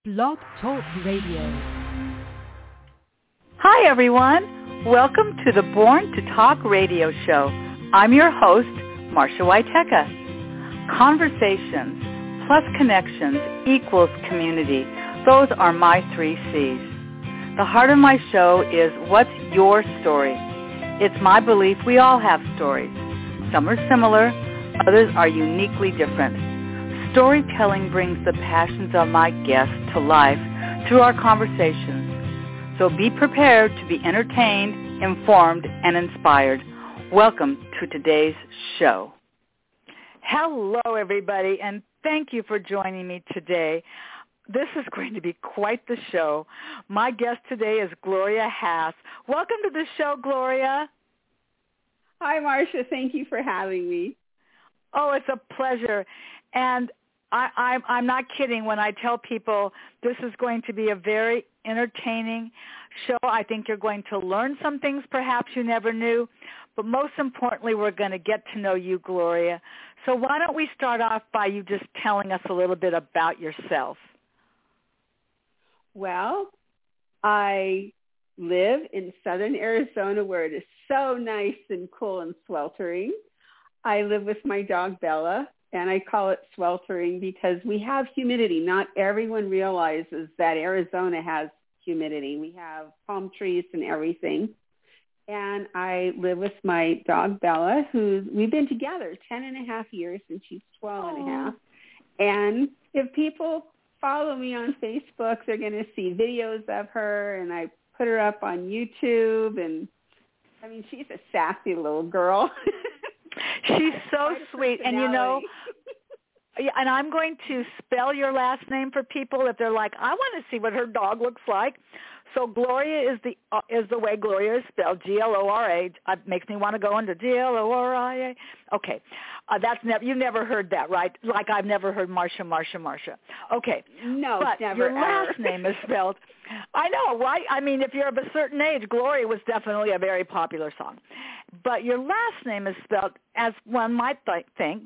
Blog Talk Radio. Hi, everyone. Welcome to the Born to Talk radio show. I'm your host, Marsha Waiteka. Conversations plus connections equals community. Those are my 3 C's. The heart of my show is what's your story? It's my belief we all have stories. Some are similar, others are uniquely different. Storytelling brings the passions of my guests to life through our conversations. So be prepared to be entertained, informed, and inspired. Welcome to today's show. Hello, everybody, and thank you for joining me today. This is going to be quite the show. My guest today is Gloria Hass. Welcome to the show, Gloria. Hi, Marsha. Thank you for having me. Oh, it's a pleasure. And I'm not kidding when I tell people this is going to be a very entertaining show. I think you're going to learn some things perhaps you never knew. But most importantly, we're going to get to know you, Gloria. So why don't we start off by you just telling us a little bit about yourself? Well, I live in southern Arizona where it is so nice and cool and sweltering. I live with my dog, Bella. And I call it sweltering because we have humidity. Not everyone realizes that Arizona has humidity. We have palm trees and everything. And I live with my dog, Bella, we've been together 10 and a half years, and she's 12 and a half. And if people follow me on Facebook, they're going to see videos of her, and I put her up on YouTube. And, I mean, she's a sassy little girl. She's so sweet. And, you know, and I'm going to spell your last name for people if they're like, I want to see what her dog looks like. So Gloria is the way Gloria is spelled, Glora. It makes me want to go into Glora. Okay. You've never heard that, right? Like I've never heard Marsha. Okay. No, but never. Your last name is spelled. I know, right? I mean, if you're of a certain age, Gloria was definitely a very popular song. But your last name is spelled, as one might think,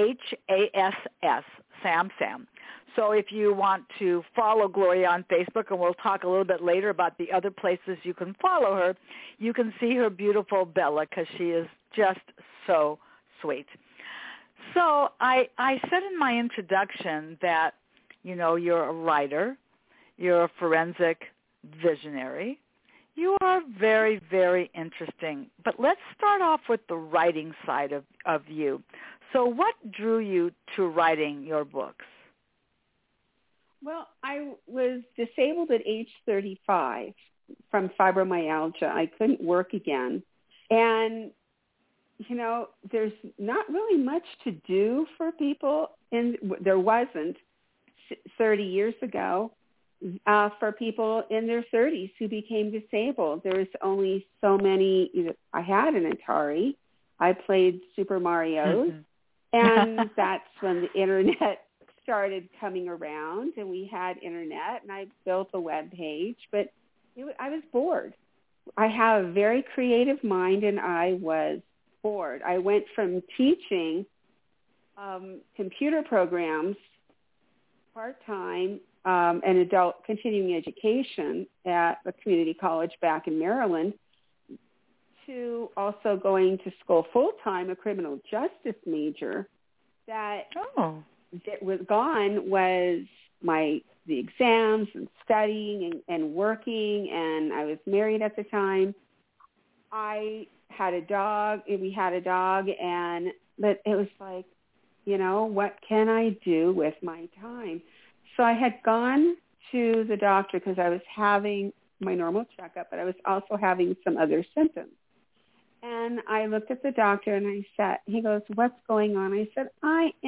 Hass, Sam. So if you want to follow Gloria on Facebook, and we'll talk a little bit later about the other places you can follow her, you can see her beautiful Bella because she is just so sweet. So I said in my introduction that, you know, you're a writer, you're a forensic visionary. You are very, very interesting. But let's start off with the writing side of you. So what drew you to writing your books? Well, I was disabled at age 35 from fibromyalgia. I couldn't work again. And, you know, there's not really much to do for people, and there wasn't 30 years ago, for people in their 30s who became disabled. There's only so many. I had an Atari. I played Super Mario's. And that's when the Internet started coming around, and we had Internet, and I built a web page. But I was bored. I have a very creative mind, and I was bored. I went from teaching computer programs part-time and adult continuing education at a community college back in Maryland to also going to school full-time, a criminal justice major. That was gone was the exams and studying and working, and I was married at the time. I had a dog, and we had a dog, but it was like, you know, what can I do with my time? So I had gone to the doctor because I was having my normal checkup, but I was also having some other symptoms. And I looked at the doctor, and I said, he goes, what's going on? I said,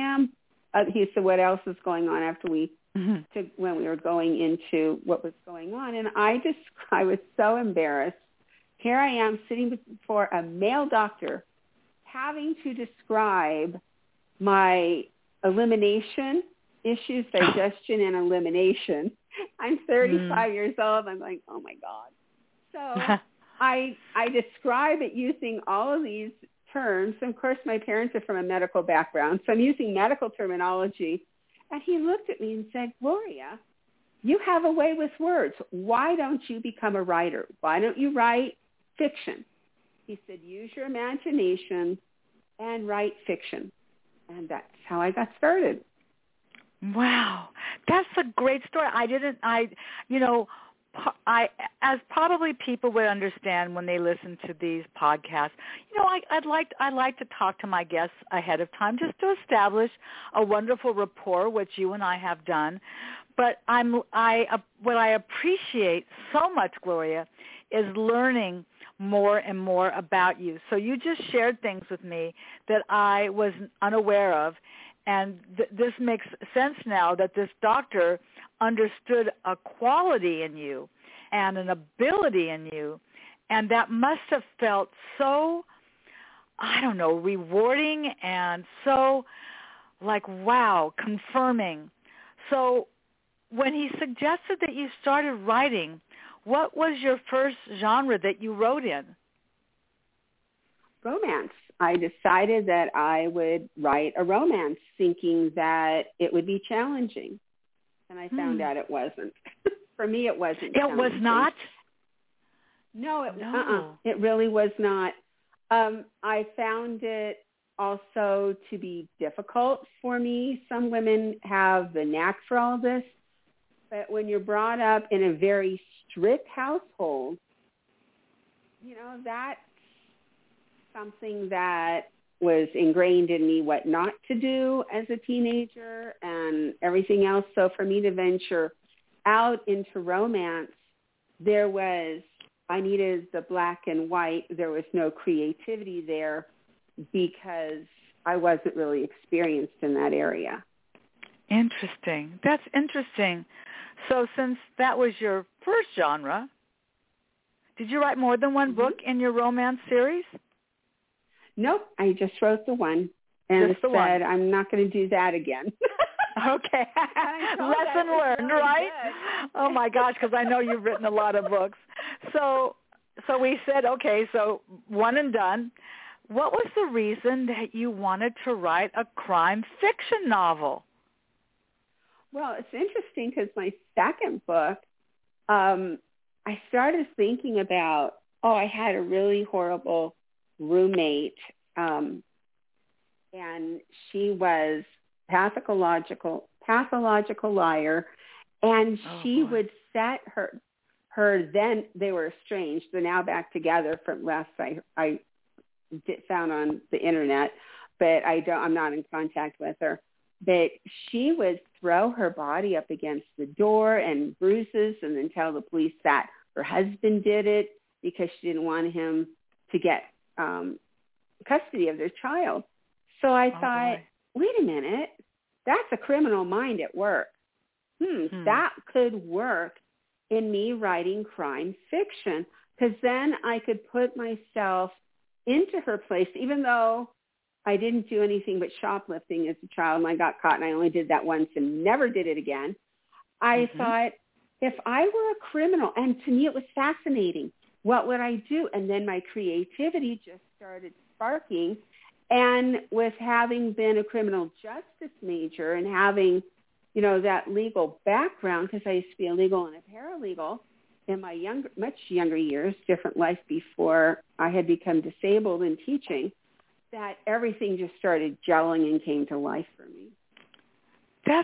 he said, what else is going on after when we were going into what was going on? And I was so embarrassed. Here I am sitting before a male doctor having to describe my elimination issues, digestion and elimination. I'm 35 years old. I'm like, oh my God. So I describe it using all of these terms. And of course, my parents are from a medical background, so I'm using medical terminology. And he looked at me and said, Gloria, you have a way with words. Why don't you become a writer? Why don't you write fiction? He said, use your imagination and write fiction. And that's how I got started. Wow. That's a great story. As probably people would understand when they listen to these podcasts, I'd like to talk to my guests ahead of time just to establish a wonderful rapport, which you and I have done. But what I appreciate so much, Gloria, is learning more and more about you. So you just shared things with me that I was unaware of, and this makes sense now that this doctor understood a quality in you and an ability in you, and that must have felt so, rewarding and so like, wow, confirming. So when he suggested that you started writing, what was your first genre that you wrote in? Romance. I decided that I would write a romance, thinking that it would be challenging. And I found out it wasn't. For me, it wasn't challenging. It was not? No, it really was not. I found it also to be difficult for me. Some women have the knack for all this. But when you're brought up in a very strict household, that's something that was ingrained in me what not to do as a teenager and everything else. So for me to venture out into romance, I needed the black and white. There was no creativity there because I wasn't really experienced in that area. Interesting. That's interesting. So since that was your first genre, did you write more than one book in your romance series? Nope. I just wrote the one and said, I'm not going to do that again. Okay. Lesson learned, really right? Good. Oh, my gosh, because I know you've written a lot of books. So we said, okay, so one and done. What was the reason that you wanted to write a crime fiction novel? Well, it's interesting because my second book, I started thinking about, I had a really horrible roommate, and she was pathological liar, and she would set her then, they were estranged, they're now back together from last I found on the internet, but I'm not in contact with her. But she would throw her body up against the door and bruises and then tell the police that her husband did it because she didn't want him to get custody of their child. So I thought, wait a minute, that's a criminal mind at work. That could work in me writing crime fiction, because then I could put myself into her place, even though I didn't do anything but shoplifting as a child, and I got caught, and I only did that once and never did it again. I thought, if I were a criminal, and to me it was fascinating, what would I do? And then my creativity just started sparking. And with having been a criminal justice major and having, that legal background, because I used to be a legal and a paralegal in my much younger years, different life before I had become disabled in teaching, that everything just started gelling and came to life for me. That's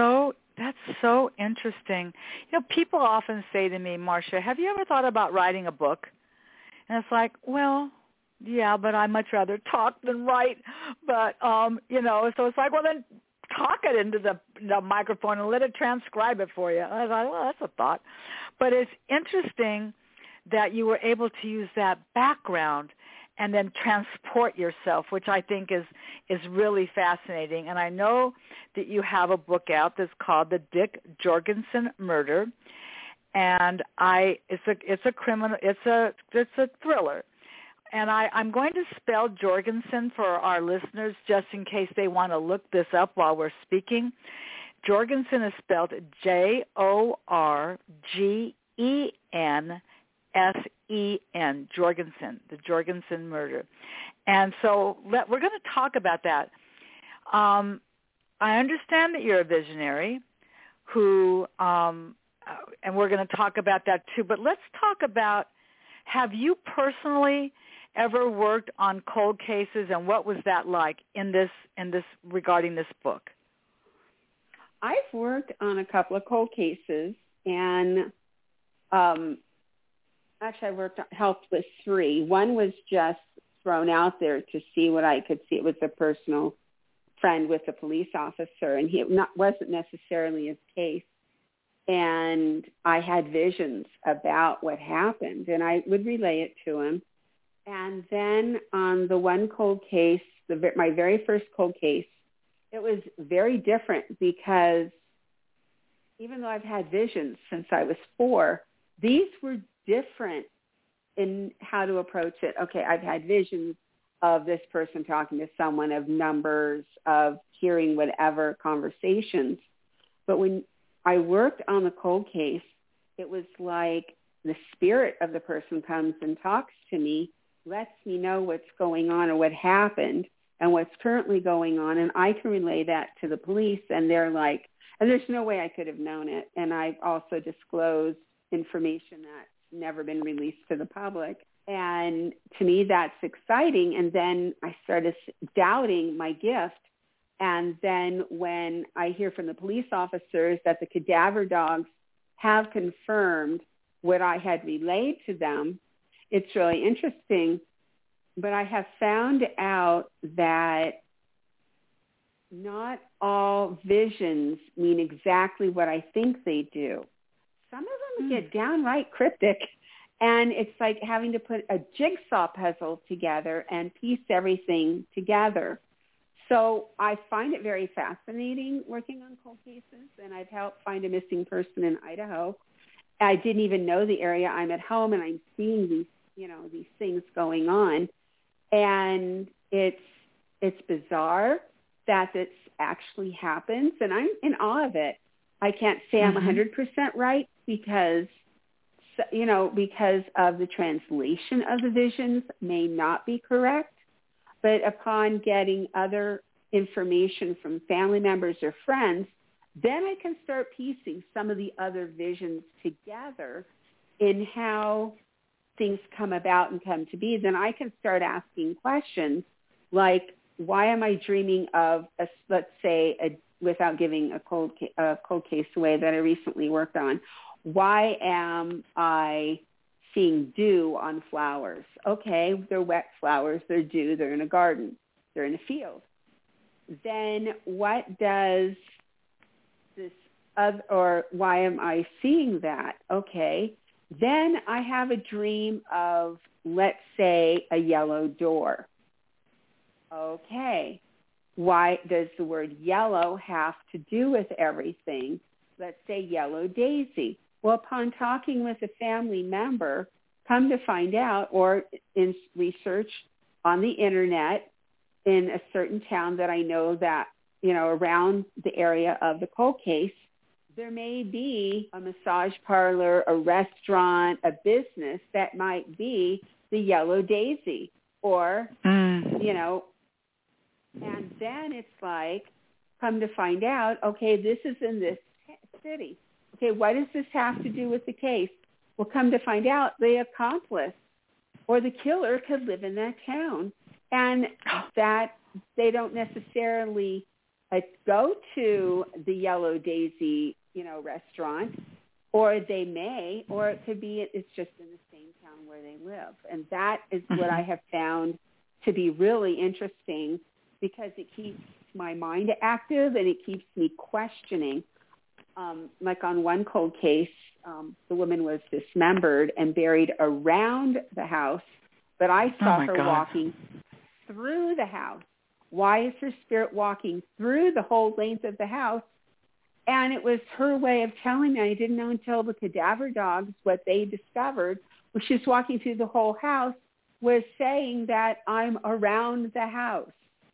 so interesting. People often say to me, Marcia, have you ever thought about writing a book? And it's like, well, yeah, but I much rather talk than write. But, so it's like, well, then talk it into the microphone and let it transcribe it for you. And I thought, well, that's a thought. But it's interesting that you were able to use that background and then transport yourself, which I think is really fascinating. And I know that you have a book out that's called The Dick Jorgensen Murder, and it's a thriller. And I'm going to spell Jorgensen for our listeners just in case they want to look this up while we're speaking. Jorgensen is spelled Jorgensen, Jorgensen, the Jorgensen murder. And so we're going to talk about that. I understand that you're a visionary who and we're going to talk about that too. But let's talk about, have you personally ever worked on cold cases, and what was that like in this regarding this book? I've worked on a couple of cold cases, and actually I helped with 3. One was just thrown out there to see what I could see. It was a personal friend with a police officer, and he wasn't necessarily his case. And I had visions about what happened, and I would relay it to him. And then on the one cold case, my very first cold case, it was very different because even though I've had visions since I was 4, these were different in how to approach it. Okay, I've had visions of this person talking to someone, of numbers, of hearing whatever conversations. But when I worked on the cold case, it was like the spirit of the person comes and talks to me, lets me know what's going on or what happened and what's currently going on, and I can relay that to the police, and they're like, and there's no way I could have known it. And I've also disclosed information that's never been released to the public. And to me, that's exciting. And then I started doubting my gift. And then when I hear from the police officers that the cadaver dogs have confirmed what I had relayed to them, it's really interesting. But I have found out that not all visions mean exactly what I think they do. Some of them get downright cryptic, and it's like having to put a jigsaw puzzle together and piece everything together. So I find it very fascinating working on cold cases, and I've helped find a missing person in Idaho. I didn't even know the area. I'm at home, and I'm seeing these things going on, and it's bizarre that this actually happens, and I'm in awe of it. I can't say I'm 100% right because of the translation of the visions may not be correct. But upon getting other information from family members or friends, then I can start piecing some of the other visions together in how things come about and come to be. Then I can start asking questions like, why am I dreaming of, without giving a cold case away that I recently worked on, why am I seeing dew on flowers? Okay, they're wet flowers, they're dew, they're in a garden, they're in a field. Then what does this or why am I seeing that? Okay, then I have a dream of, let's say, a yellow door. Okay, why does the word yellow have to do with everything? Let's say yellow daisy. Well, upon talking with a family member, come to find out, or in research on the internet in a certain town that I know that, around the area of the cold case, there may be a massage parlor, a restaurant, a business that might be the yellow daisy, or, and then it's like, come to find out, okay, this is in this city. Okay, what does this have to do with the case? Well, come to find out, the accomplice or the killer could live in that town, and that they don't necessarily go to the Yellow Daisy, restaurant, or they may, or it could be it's just in the same town where they live. And that is what I have found to be really interesting, because it keeps my mind active and it keeps me questioning. Like on one cold case, the woman was dismembered and buried around the house, but I saw her walking through the house. Why is her spirit walking through the whole length of the house? And it was her way of telling me. I didn't know until the cadaver dogs, what they discovered, when she was walking through the whole house, was saying that I'm around the house.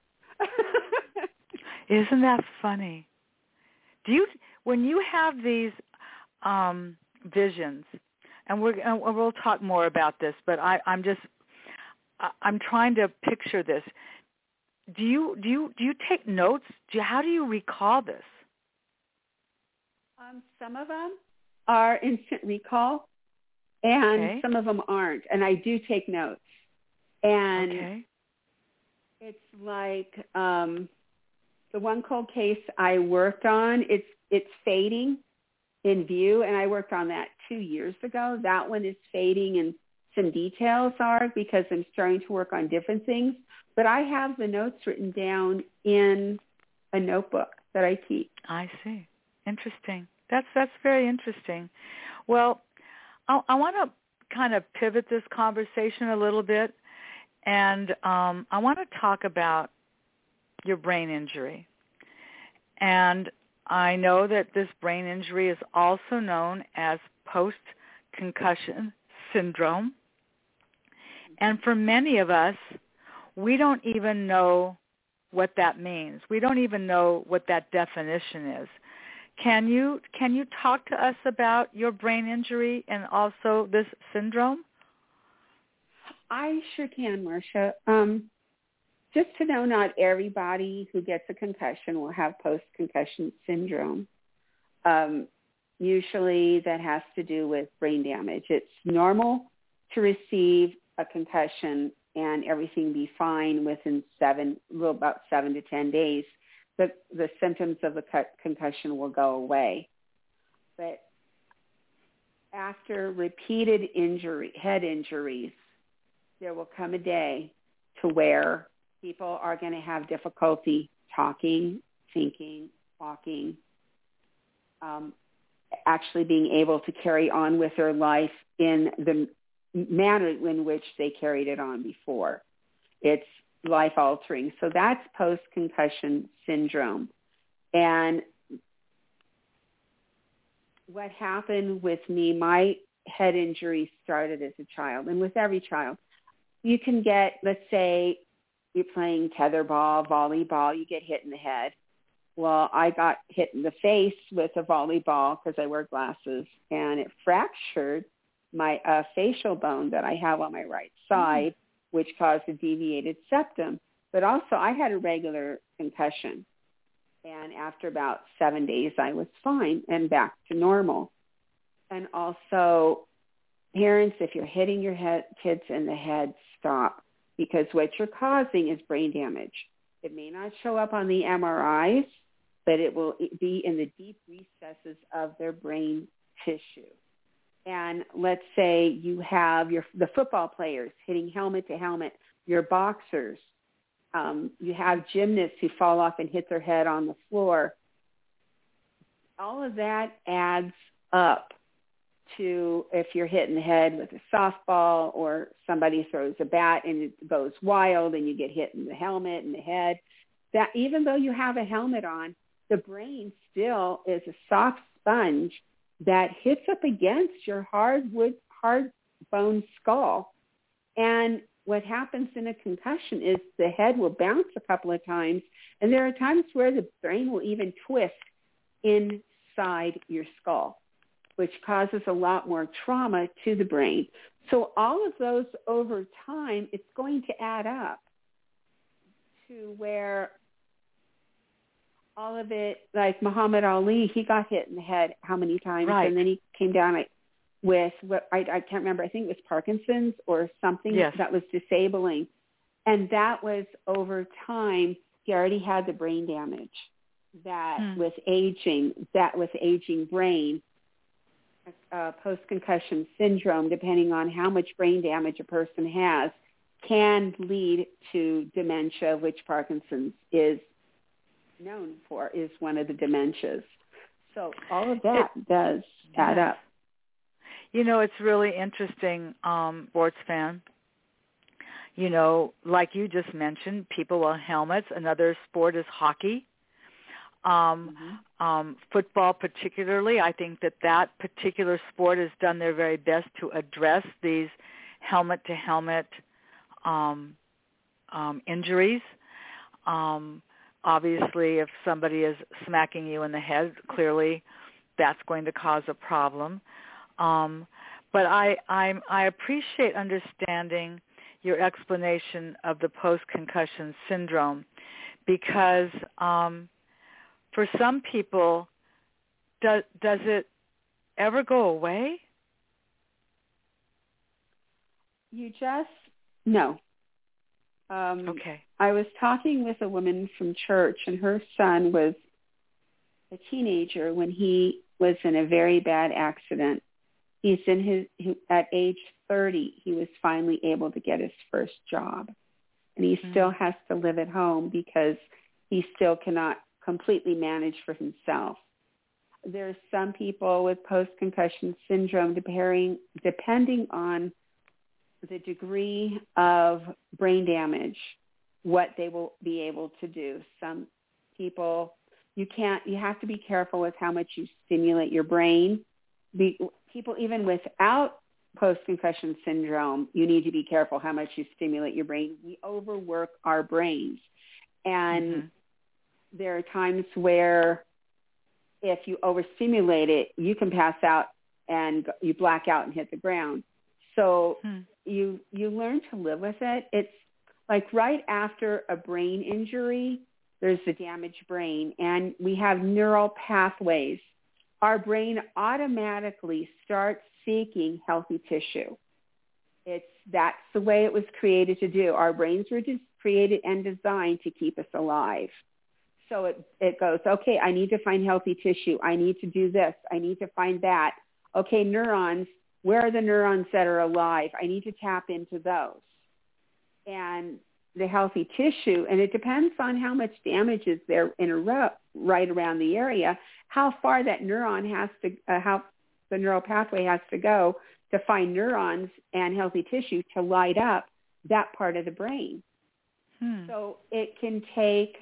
Isn't that funny? When you have these visions, and we'll talk more about this, but I'm trying to picture this. Do you take notes? How do you recall this? Some of them, are instant recall, and some of them aren't. And I do take notes. And it's like the one cold case I worked on, it's fading in view, and I worked on that 2 years ago. That one is fading, and some details are because I'm starting to work on different things. But I have the notes written down in a notebook that I keep. I see. Interesting. That's very interesting. Well, I want to kind of pivot this conversation a little bit, and I want to talk about your brain injury. And I know that this brain injury is also known as post-concussion syndrome. And for many of us, we don't even know what that means. We don't even know what that definition is. Can you talk to us about your brain injury and also this syndrome? I sure can, Marcia. Just to know, not everybody who gets a concussion will have post-concussion syndrome. Usually that has to do with brain damage. It's normal to receive a concussion and everything be fine within about 7 to 10 days. The symptoms of the concussion will go away. But after repeated head injuries, there will come a day to where people are going to have difficulty talking, thinking, walking, actually being able to carry on with their life in the manner in which they carried it on before. It's life-altering. So that's post-concussion syndrome. And what happened with me, my head injury started as a child, and with every child. You can get, let's say, you're playing tetherball, volleyball, you get hit in the head. Well, I got hit in the face with a volleyball because I wear glasses, and it fractured my facial bone that I have on my right side, which caused a deviated septum. But also, I had a regular concussion. And after about 7 days, I was fine and back to normal. And also, parents, if you're hitting your kids in the head, stop. Because what you're causing is brain damage. It may not show up on the MRIs, but it will be in the deep recesses of their brain tissue. And let's say you have the football players hitting helmet to helmet, your boxers. You have gymnasts who fall off and hit their head on the floor. All of that adds up to if you're hit in the head with a softball or somebody throws a bat and it goes wild and you get hit in the helmet and the head, that even though you have a helmet on, the brain still is a soft sponge that hits up against your hard bone skull. And what happens in a concussion is the head will bounce a couple of times, and there are times where the brain will even twist inside your skull, which causes a lot more trauma to the brain. So all of those over time, it's going to add up to where all of it, like Muhammad Ali, he got hit in the head how many times? Right. And then he came down with what I can't remember. I think it was Parkinson's or something that was disabling. And that was over time. He already had the brain damage that with aging brain, post-concussion syndrome, depending on how much brain damage a person has, can lead to dementia, which Parkinson's is known for, is one of the dementias. So all of that does add up. You know, it's really interesting, sports fan. You know, like you just mentioned, people wear helmets. Another sport is hockey. Football particularly, I think that particular sport has done their very best to address these helmet-to-helmet injuries. Obviously, if somebody is smacking you in the head, clearly that's going to cause a problem. But I appreciate understanding your explanation of the post-concussion syndrome, because for some people, does it ever go away? No. Okay. I was talking with a woman from church, and her son was a teenager when he was in a very bad accident. At age 30, he was finally able to get his first job. And he still has to live at home because he still cannot completely manage for himself. There's some people with post-concussion syndrome, depending on the degree of brain damage, what they will be able to do. Some people, you have to be careful with how much you stimulate your brain. People even without post-concussion syndrome, you need to be careful how much you stimulate your brain. We overwork our brains. And there are times where if you overstimulate it, you can pass out and you black out and hit the ground. So you learn to live with it. It's like right after a brain injury, there's the damaged brain, and we have neural pathways. Our brain automatically starts seeking healthy tissue. That's the way it was created to do. Our brains were just created and designed to keep us alive. So it goes, okay, I need to find healthy tissue. I need to do this. I need to find that. Okay, neurons, where are the neurons that are alive? I need to tap into those. And the healthy tissue, and it depends on how much damage is there in a row right around the area, how far that neuron has to, how the neural pathway has to go to find neurons and healthy tissue to light up that part of the brain. So it can take,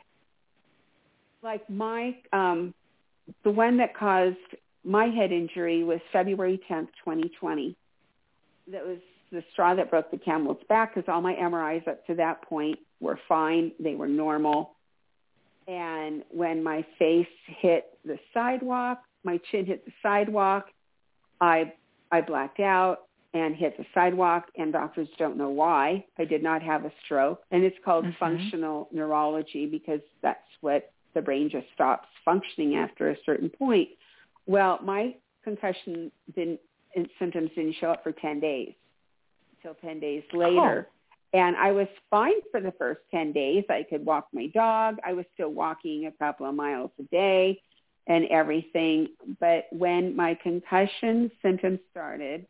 like the one that caused my head injury was February 10th, 2020. That was the straw that broke the camel's back because all my MRIs up to that point were fine. They were normal. And when my face hit the sidewalk, my chin hit the sidewalk, I blacked out and hit the sidewalk, and doctors don't know why. I did not have a stroke. And it's called functional neurology because that's what the brain just stops functioning after a certain point. Well, my concussion symptoms didn't show up for 10 days, until 10 days later. And I was fine for the first 10 days. I could walk my dog. I was still walking a couple of miles a day and everything. But when my concussion symptoms started,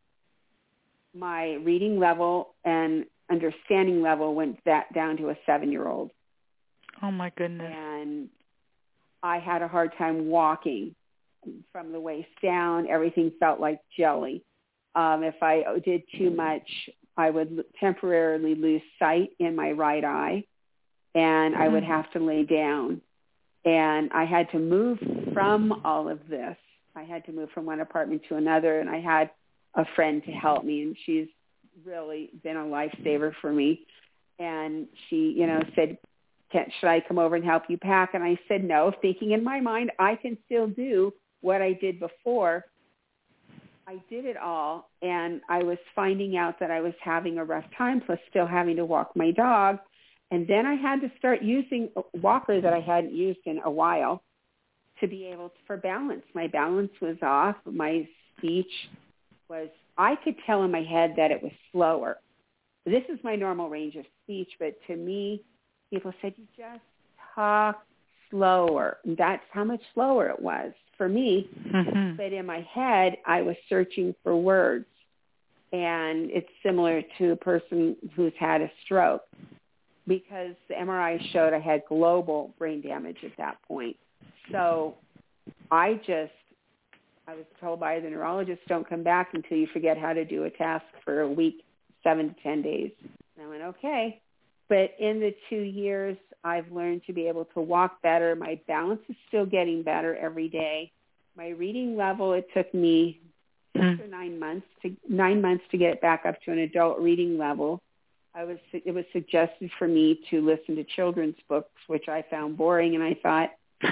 my reading level and understanding level went down to a 7-year-old. Oh, my goodness. And I had a hard time walking from the waist down. Everything felt like jelly. If I did too much, I would temporarily lose sight in my right eye, and I would have to lay down. And I had to move from all of this. I had to move from one apartment to another, and I had a friend to help me, and she's really been a lifesaver for me. And she, said, should I come over and help you pack? And I said no, thinking in my mind, I can still do what I did before. I did it all, and I was finding out that I was having a rough time, plus still having to walk my dog. And then I had to start using a walker that I hadn't used in a while to be able to, for balance. My balance was off. My speech was, I could tell in my head that it was slower. This is my normal range of speech, but to me, people said, you just talk slower. And that's how much slower it was for me. But in my head, I was searching for words. And it's similar to a person who's had a stroke because the MRI showed I had global brain damage at that point. So I was told by the neurologist, don't come back until you forget how to do a task for a week, 7 to 10 days. And I went, okay. But in the 2 years, I've learned to be able to walk better. My balance is still getting better every day. My reading level, it took me 6 or 9 months to get it back up to an adult reading level. It was suggested for me to listen to children's books, which I found boring, and I thought,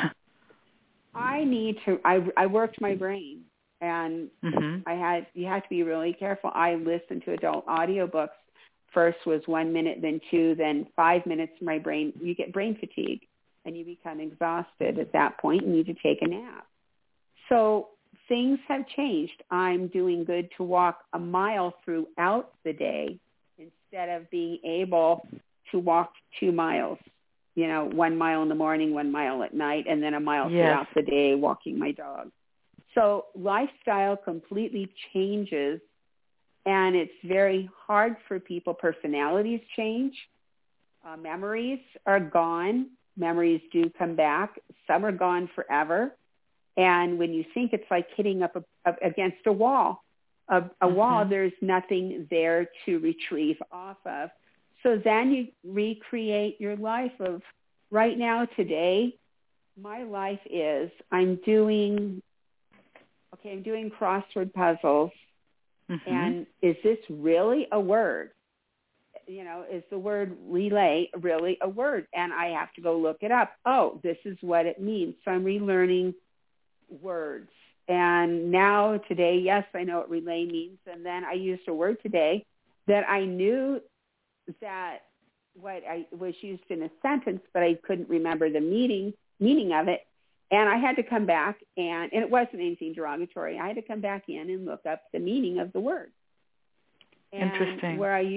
I worked my brain, and you had to be really careful. I listened to adult audiobooks. First was 1 minute, then 2, then 5 minutes. My brain, you get brain fatigue, and you become exhausted at that point and need to take a nap. So things have changed. I'm doing good to walk a mile throughout the day instead of being able to walk 2 miles, 1 mile in the morning, 1 mile at night, and then a mile throughout the day walking my dog. So lifestyle completely changes, and it's very hard for people. Personalities change. Memories are gone. Memories do come back. Some are gone forever. And when you think, it's like hitting up against a wall. A wall, there's nothing there to retrieve off of. So then you recreate your life of right now, today. My life is I'm doing crossword puzzles. And is this really a word? Is the word relay really a word? And I have to go look it up. Oh, this is what it means. So I'm relearning words. And now today, yes, I know what relay means. And then I used a word today that I knew that what I was used in a sentence, but I couldn't remember the meaning of it. And I had to come back, and it wasn't anything derogatory. I had to come back in and look up the meaning of the word. And interesting.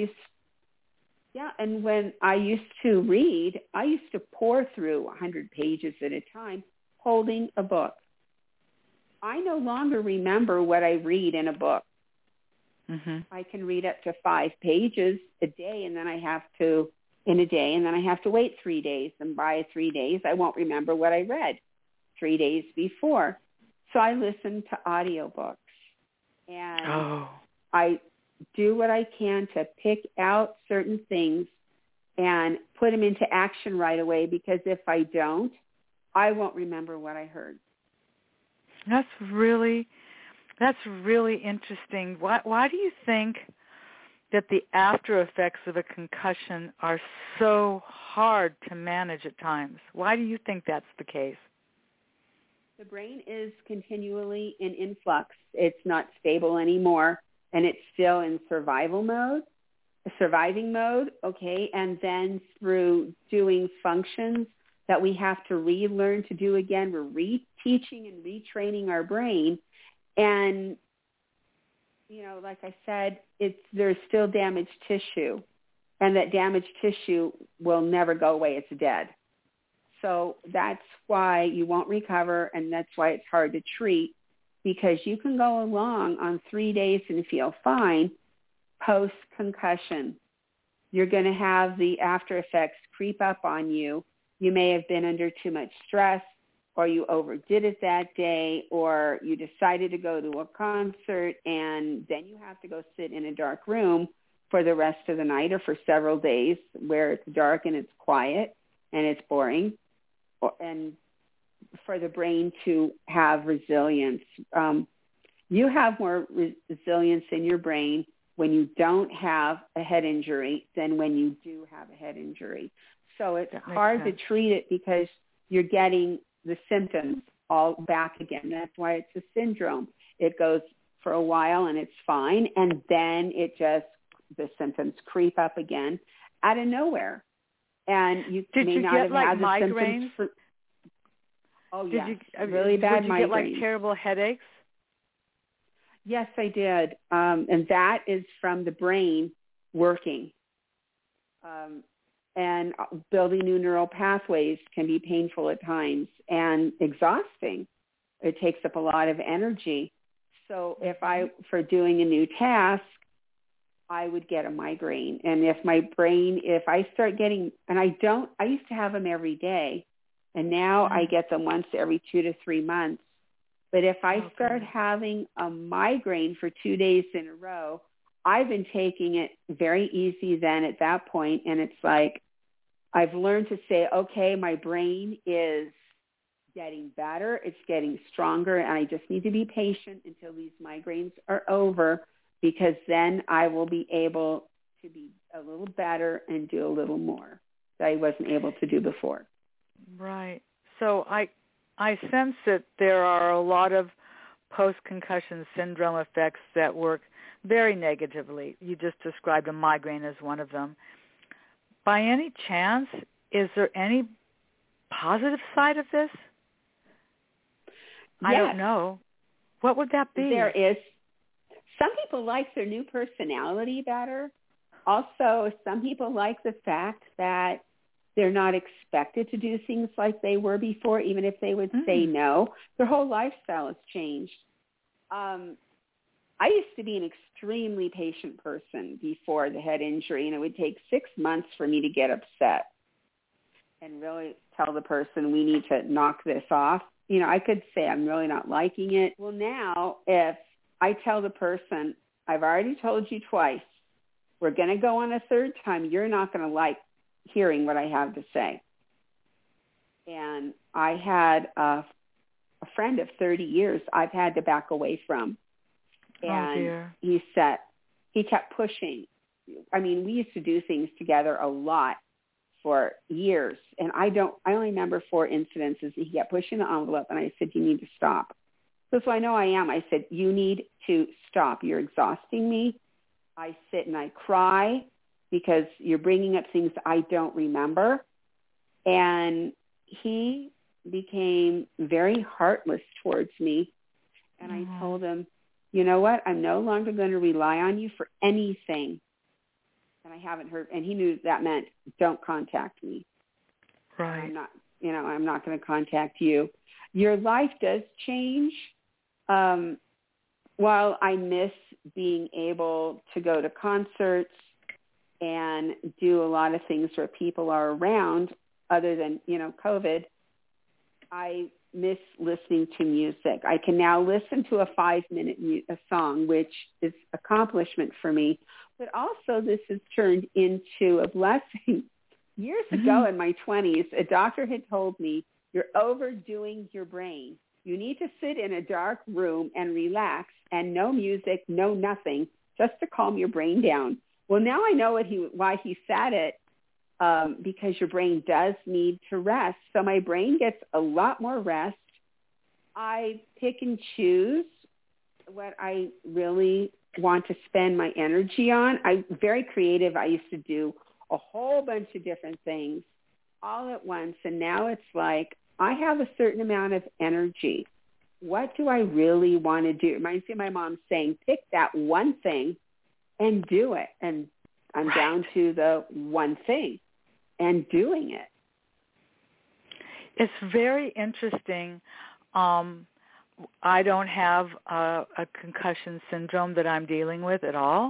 And when I used to read, I used to pour through 100 pages at a time holding a book. I no longer remember what I read in a book. I can read up to 5 pages a day, and then I have to wait 3 days. And by 3 days, I won't remember what I read 3 days before. So I listen to audiobooks, and I do what I can to pick out certain things and put them into action right away, because if I don't, I won't remember what I heard. That's really interesting. Why do you think that the after effects of a concussion are so hard to manage at times? Why do you think that's the case? The brain is continually in influx. It's not stable anymore, and it's still in surviving mode, okay? And then through doing functions that we have to relearn to do again, we're reteaching and retraining our brain. And, like I said, there's still damaged tissue, and that damaged tissue will never go away. It's dead. So that's why you won't recover, and that's why it's hard to treat, because you can go along on 3 days and feel fine post-concussion. You're going to have the after effects creep up on you. You may have been under too much stress, or you overdid it that day, or you decided to go to a concert, and then you have to go sit in a dark room for the rest of the night or for several days where it's dark and it's quiet and it's boring, and for the brain to have resilience. You have more resilience in your brain when you don't have a head injury than when you do have a head injury. So it's hard to treat it because you're getting the symptoms all back again. That's why it's a syndrome. It goes for a while and it's fine, and then the symptoms creep up again out of nowhere. And you may not have had the symptoms for... Oh, yeah. Really bad migraines. Did you get like terrible headaches? Yes, I did. And that is from the brain working. And building new neural pathways can be painful at times and exhausting. It takes up a lot of energy. So for doing a new task, I would get a migraine. And if I start getting, and I used to have them every day, and now I get them once every 2 to 3 months. But if I start having a migraine for 2 days in a row, I've been taking it very easy then at that point, and it's like I've learned to say, okay, my brain is getting better, it's getting stronger, and I just need to be patient until these migraines are over, because then I will be able to be a little better and do a little more that I wasn't able to do before. Right. So I sense that there are a lot of post-concussion syndrome effects that work very negatively. You just described a migraine as one of them. By any chance, is there any positive side of this? Yes. I don't know. What would that be? There is. Some people like their new personality better. Also, some people like the fact that they're not expected to do things like they were before, even if they would say no. Their whole lifestyle has changed. I used to be an extremely patient person before the head injury, and it would take 6 months for me to get upset and really tell the person, we need to knock this off. You know, I could say I'm really not liking it. Well, now if I tell the person, I've already told you twice, we're going to go on a third time, you're not going to like hearing what I have to say. And I had a friend of 30 years I've had to back away from. And he kept pushing. I mean, we used to do things together a lot for years. And I only remember 4 incidences. He kept pushing the envelope, and I said, you need to stop. So I know I am. I said, you need to stop. You're exhausting me. I sit and I cry because you're bringing up things I don't remember. And he became very heartless towards me. And I told him, you know what? I'm no longer going to rely on you for anything. And I haven't heard, and he knew that meant don't contact me. Right. I'm not going to contact you. Your life does change. While I miss being able to go to concerts and do a lot of things where people are around other than, COVID, I miss listening to music. I can now listen to a 5-minute song, which is accomplishment for me. But also this has turned into a blessing. Years ago in my 20s, a doctor had told me, you're overdoing your brain. You need to sit in a dark room and relax and no music, no nothing, just to calm your brain down. Well, now I know why he said it, because your brain does need to rest. So my brain gets a lot more rest. I pick and choose what I really want to spend my energy on. I'm very creative. I used to do a whole bunch of different things all at once. And now it's like I have a certain amount of energy. What do I really want to do? It reminds me of my mom saying, pick that one thing and do it. And I'm down to the one thing and doing it. It's very interesting. I don't have a concussion syndrome that I'm dealing with at all.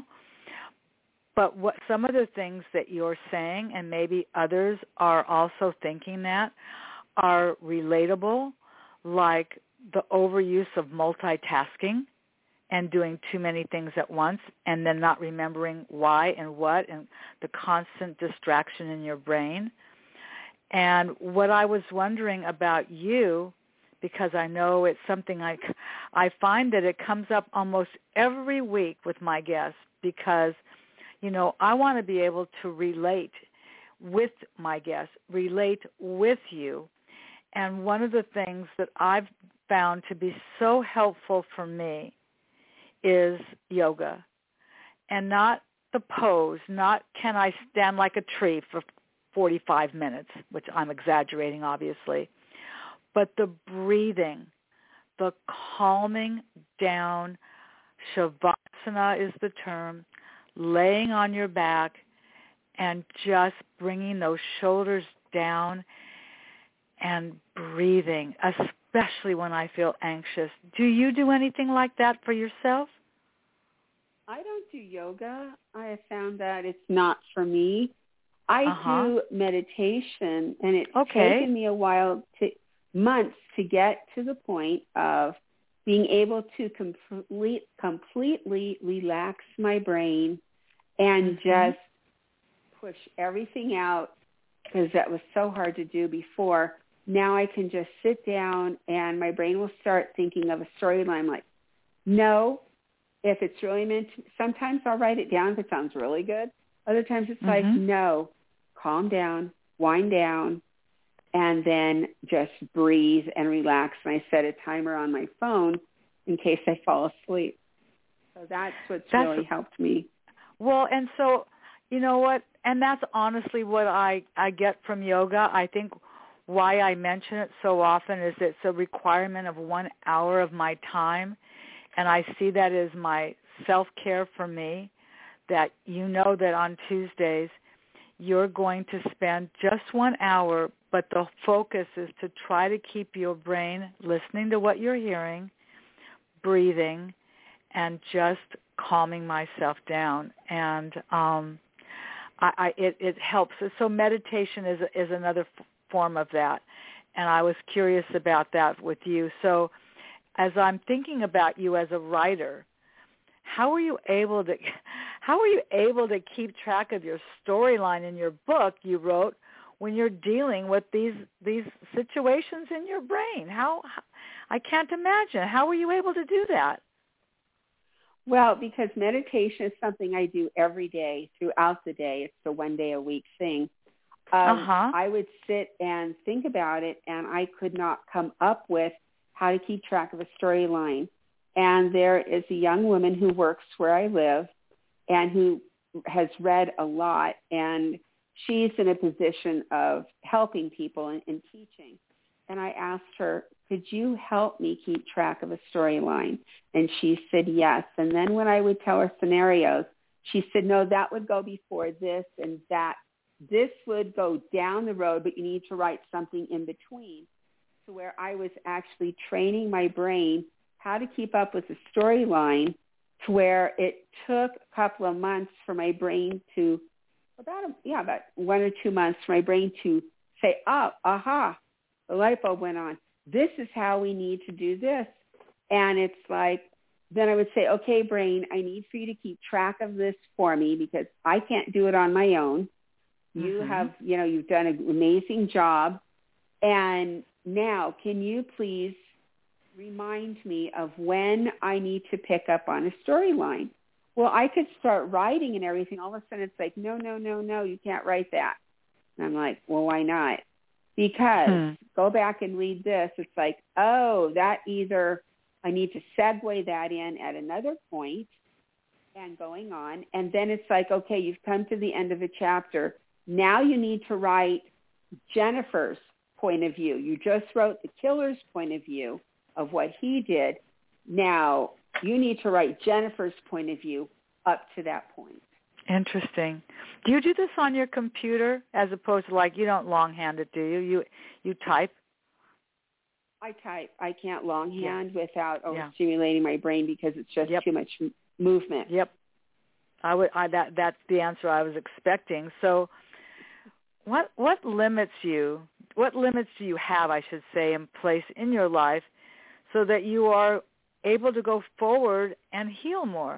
But what some of the things that you're saying, and maybe others are also thinking that, are relatable, like the overuse of multitasking and doing too many things at once and then not remembering why and what, and the constant distraction in your brain. And what I was wondering about you, because I know it's something I find that it comes up almost every week with my guests, because, I want to be able to relate with my guests, relate with you. And one of the things that I've found to be so helpful for me is yoga. And not the pose, not can I stand like a tree for 45 minutes, which I'm exaggerating, obviously, but the breathing, the calming down. Shavasana is the term, laying on your back and just bringing those shoulders down and breathing, especially when I feel anxious. Do you do anything like that for yourself? I don't do yoga. I have found that it's not for me. I do meditation, and it's taken me a while, months, to get to the point of being able to completely relax my brain and just push everything out, because that was so hard to do before. Now I can just sit down and my brain will start thinking of a storyline like, no, if it's really meant to, sometimes I'll write it down if it sounds really good. Other times it's like, no, calm down, wind down, and then just breathe and relax. And I set a timer on my phone in case I fall asleep. So that's really helped me. Well, and so, you know what, and that's honestly what I get from yoga. I think why I mention it so often is it's a requirement of 1 hour of my time. and I see that as my self-care for me, that you know that on Tuesdays you're going to spend just 1 hour, but the focus is to try to keep your brain listening to what you're hearing, breathing, and just calming myself down. And it helps. So meditation is another form of that. And I was curious about that with you. So as I'm thinking about you as a writer, how are you able to keep track of your storyline in your book you wrote when you're dealing with these situations in your brain? How I can't imagine. How were you able to do that? Well, because meditation is something I do every day throughout the day. It's the 1 day a week thing. I would sit and think about it, and I could not come up with how to keep track of a storyline. And there is a young woman who works where I live and who has read a lot, and she's in a position of helping people and teaching. And I asked her, could you help me keep track of a storyline? And she said yes. And then when I would tell her scenarios, she said, no, that would go before this and that. This would go down the road, but you need to write something in between. So where I was actually training my brain how to keep up with the storyline, to where it took a couple of months for my brain to, about 1 or 2 months for my brain to say, oh, aha, the light bulb went on. This is how we need to do this. And it's like, then I would say, okay, brain, I need for you to keep track of this for me because I can't do it on my own. You have, you've done an amazing job. And now, can you please remind me of when I need to pick up on a storyline? Well, I could start writing and everything. All of a sudden it's like, no, you can't write that. And I'm like, well, why not? Because go back and read this. It's like, oh, that either I need to segue that in at another point and going on. And then it's like, okay, you've come to the end of a chapter. Now you need to write Jennifer's point of view. You just wrote the killer's point of view of what he did. Now you need to write Jennifer's point of view up to that point. Interesting. Do you do this on your computer as opposed to, like, you don't longhand it, do you? You type? I type. I can't longhand without overstimulating my brain because it's just too much movement. Yep. That's the answer I was expecting. So what limits do you have, I should say, in place in your life so that you are able to go forward and heal more?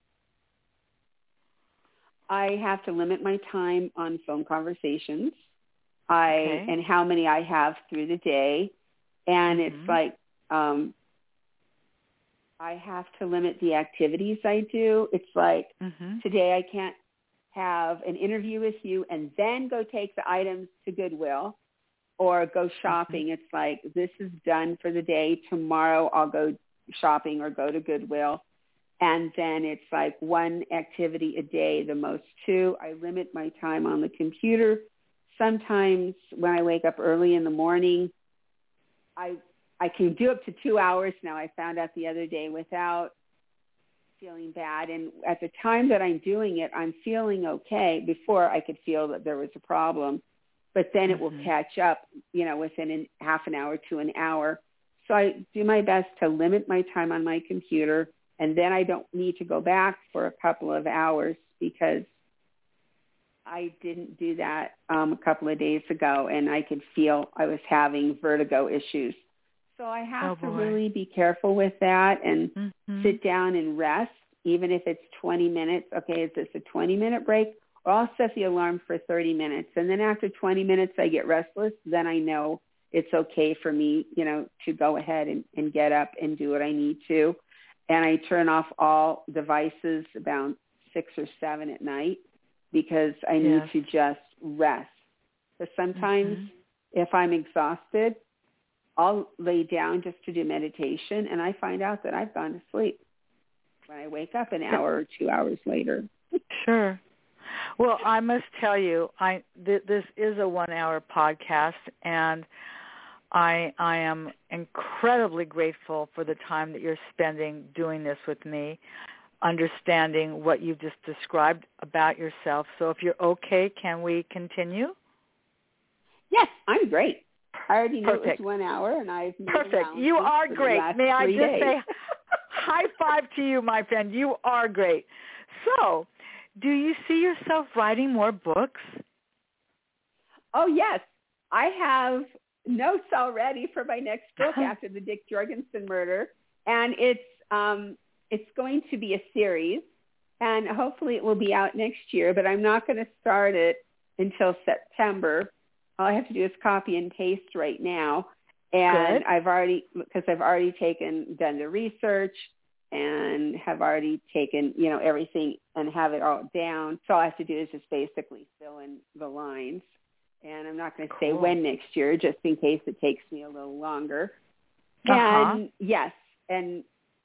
I have to limit my time on phone conversations and how many I have through the day. And it's like I have to limit the activities I do. It's like today I can't have an interview with you and then go take the items to Goodwill or go shopping. It's like this is done for the day. Tomorrow I'll go shopping or go to Goodwill. And then it's like one activity a day, the most two. I limit my time on the computer. Sometimes when I wake up early in the morning, I can do up to 2 hours now. I found out the other day without feeling bad. And at the time that I'm doing it, I'm feeling okay. Before I could feel that there was a problem. But then it will catch up, within half an hour to an hour. So I do my best to limit my time on my computer. And then I don't need to go back for a couple of hours because I didn't do that a couple of days ago, and I could feel I was having vertigo issues. So I have to really be careful with that and sit down and rest, even if it's 20 minutes. Okay, is this a 20-minute break? Or I'll set the alarm for 30 minutes. And then after 20 minutes, I get restless. Then I know it's okay for me, to go ahead and get up and do what I need to. And I turn off all devices about 6 or 7 at night because I need to just rest. But sometimes if I'm exhausted, I'll lay down just to do meditation, and I find out that I've gone to sleep when I wake up an hour or 2 hours later. Sure. Well, I must tell you, this is a 1 hour podcast, and I am incredibly grateful for the time that you're spending doing this with me, understanding what you've just described about yourself. So if you're okay, can we continue? Yes, I'm great. I already knew Perfect. It was 1 hour, and I've made Perfect. You are great. May I just say high five to you, my friend. You are great. So, do you see yourself writing more books? Oh, yes. I have notes already for my next book after the Dick Jorgensen murder, and it's going to be a series, and hopefully it will be out next year, but I'm not going to start it until September. All I have to do is copy and paste right now, and Good. because I've already done the research and have already taken, everything and have it all down. So all I have to do is just basically fill in the lines. And I'm not going to say when next year, just in case it takes me a little longer. And yes, and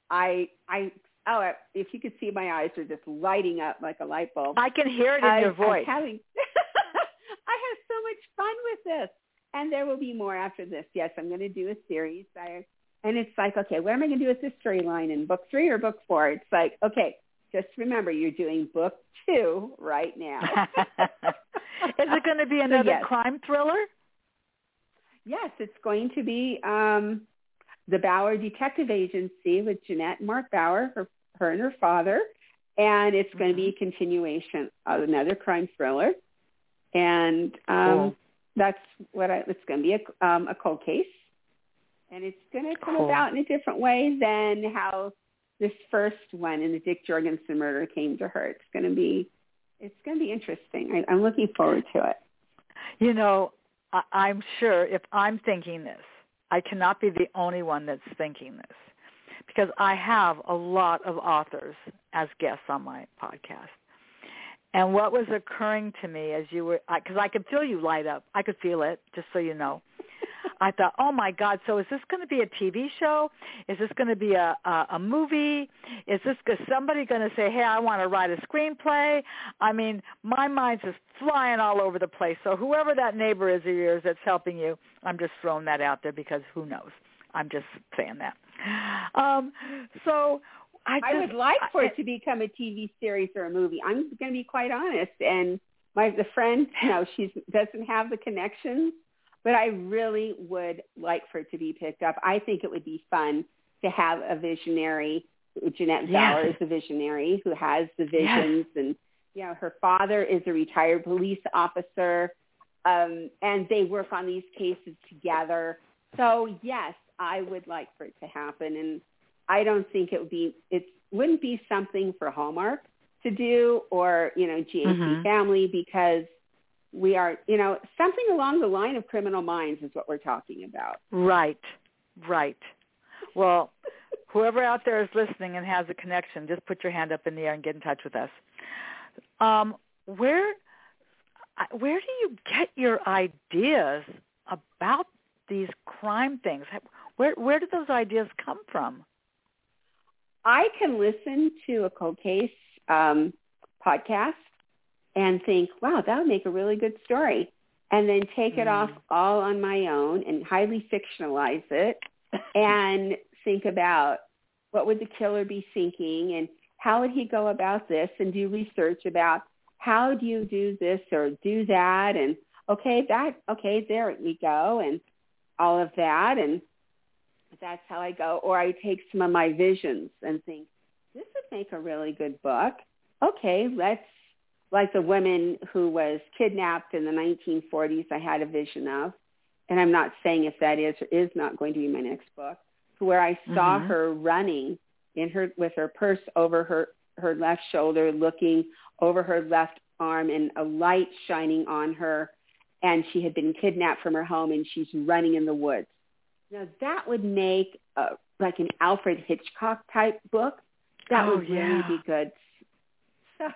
if you could see, my eyes are just lighting up like a light bulb. I can hear it in your voice. I have so much fun with this. And there will be more after this. Yes, I'm going to do a series. And it's like, okay, what am I going to do with this storyline in book 3 or book 4? It's like, okay, just remember you're doing book 2 right now. Is it going to be another crime thriller? Yes, it's going to be the Bauer Detective Agency with Jeanette and Mark Bauer, her and her father. And it's going to be a continuation of another crime thriller. And that's it's going to be a cold case. And it's going to come about in a different way than how this first one in the Dick Jorgensen murder came to her. It's going to be interesting. I'm looking forward to it. I'm sure if I'm thinking this, I cannot be the only one that's thinking this, because I have a lot of authors as guests on my podcast. And what was occurring to me as you were, because I could feel you light up. I could feel it, just so you know. I thought, oh, my God, so is this going to be a TV show? Is this going to be a movie? Is somebody going to say, hey, I want to write a screenplay? I mean, my mind's just flying all over the place. So whoever that neighbor is of yours that's helping you, I'm just throwing that out there because who knows? I'm just saying that. So I would like for it to become a TV series or a movie. I'm going to be quite honest. And the friend, she doesn't have the connections. But I really would like for it to be picked up. I think it would be fun to have a visionary. Jeanette Bauer is a visionary who has the visions. And, her father is a retired police officer. And they work on these cases together. So, yes, I would like for it to happen. And I don't think it wouldn't be something for Hallmark to do or, GAC Family, because we are, something along the line of Criminal Minds is what we're talking about. Right. Well, whoever out there is listening and has a connection, just put your hand up in the air and get in touch with us. Where do you get your ideas about these crime things? Where do those ideas come from? I can listen to a cold case podcast and think, wow, that would make a really good story. And then take it off all on my own and highly fictionalize it and think about what would the killer be thinking and how would he go about this, and do research about how do you do this or do that, and there we go, and all of that. And that's how I go. Or I take some of my visions and think, this would make a really good book. Okay, like the woman who was kidnapped in the 1940s, I had a vision of, and I'm not saying if that is or is not going to be my next book, where I saw her running with her purse over her left shoulder, looking over her left arm, and a light shining on her, and she had been kidnapped from her home, and she's running in the woods. Now, that would make like an Alfred Hitchcock type book. That would really be good. So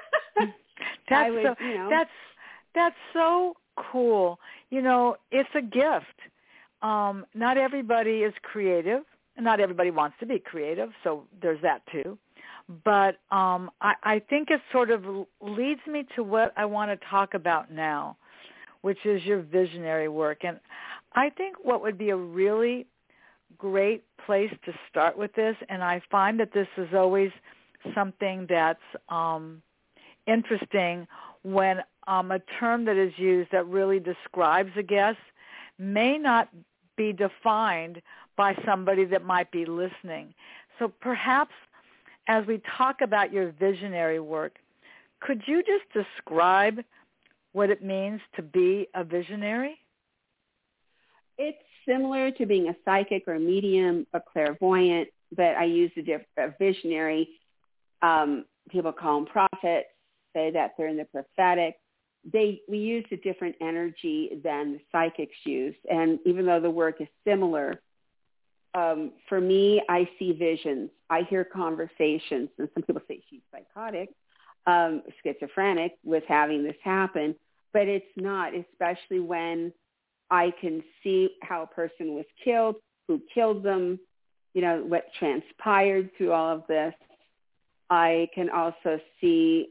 That's so cool. It's a gift. Not everybody is creative, and not everybody wants to be creative, so there's that too. But I think it sort of leads me to what I want to talk about now, which is your visionary work. And I think what would be a really great place to start with this, and I find that this is always something that's interesting when a term that is used that really describes a guest may not be defined by somebody that might be listening. So perhaps as we talk about your visionary work, could you just describe what it means to be a visionary? It's similar to being a psychic or a medium, a clairvoyant, but I use a visionary. People call them prophets, say that they're in the prophetic. We use a different energy than the psychics use. And even though the work is similar, for me, I see visions. I hear conversations. And some people say she's psychotic, schizophrenic with having this happen. But it's not, especially when I can see how a person was killed, who killed them, what transpired through all of this. I can also see,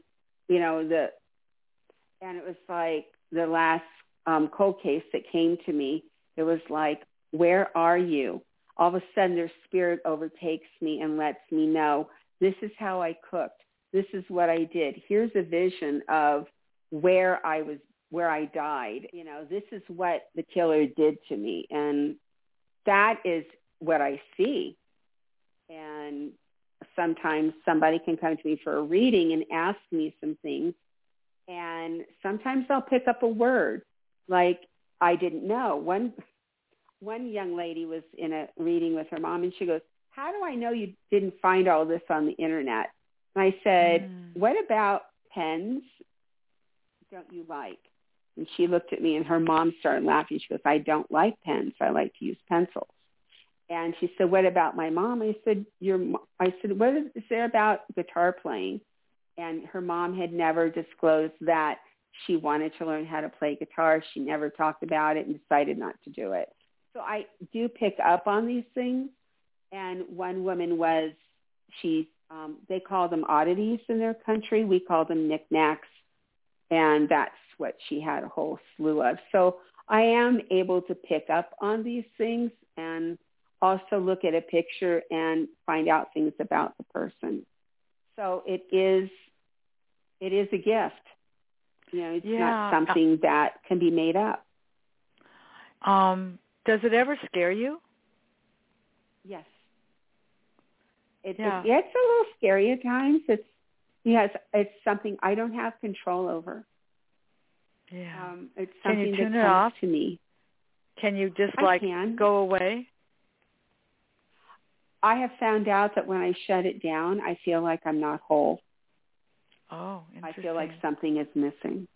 and it was like the last cold case that came to me. It was like, where are you? All of a sudden their spirit overtakes me and lets me know, this is how I cooked. This is what I did. Here's a vision of where I died. This is what the killer did to me. And that is what I see. And sometimes somebody can come to me for a reading and ask me some things. And sometimes I'll pick up a word like I didn't know. One young lady was in a reading with her mom, and she goes, how do I know you didn't find all this on the internet? And I said, what about pens don't you like? And she looked at me, and her mom started laughing. She goes, I don't like pens. I like to use pencils. And she said, what about my mom? I said, what is there about guitar playing? And her mom had never disclosed that she wanted to learn how to play guitar. She never talked about it and decided not to do it. So I do pick up on these things. And one woman was, they call them oddities in their country. We call them knickknacks. And that's what she had a whole slew of. So I am able to pick up on these things and also look at a picture and find out things about the person. So it is a gift. It's not something that can be made up. Does it ever scare you? Yes. It's a little scary at times. It's something I don't have control over. Yeah. It's something that comes off? to me. Can you just go away? I have found out that when I shut it down, I feel like I'm not whole. Oh, interesting. I feel like something is missing.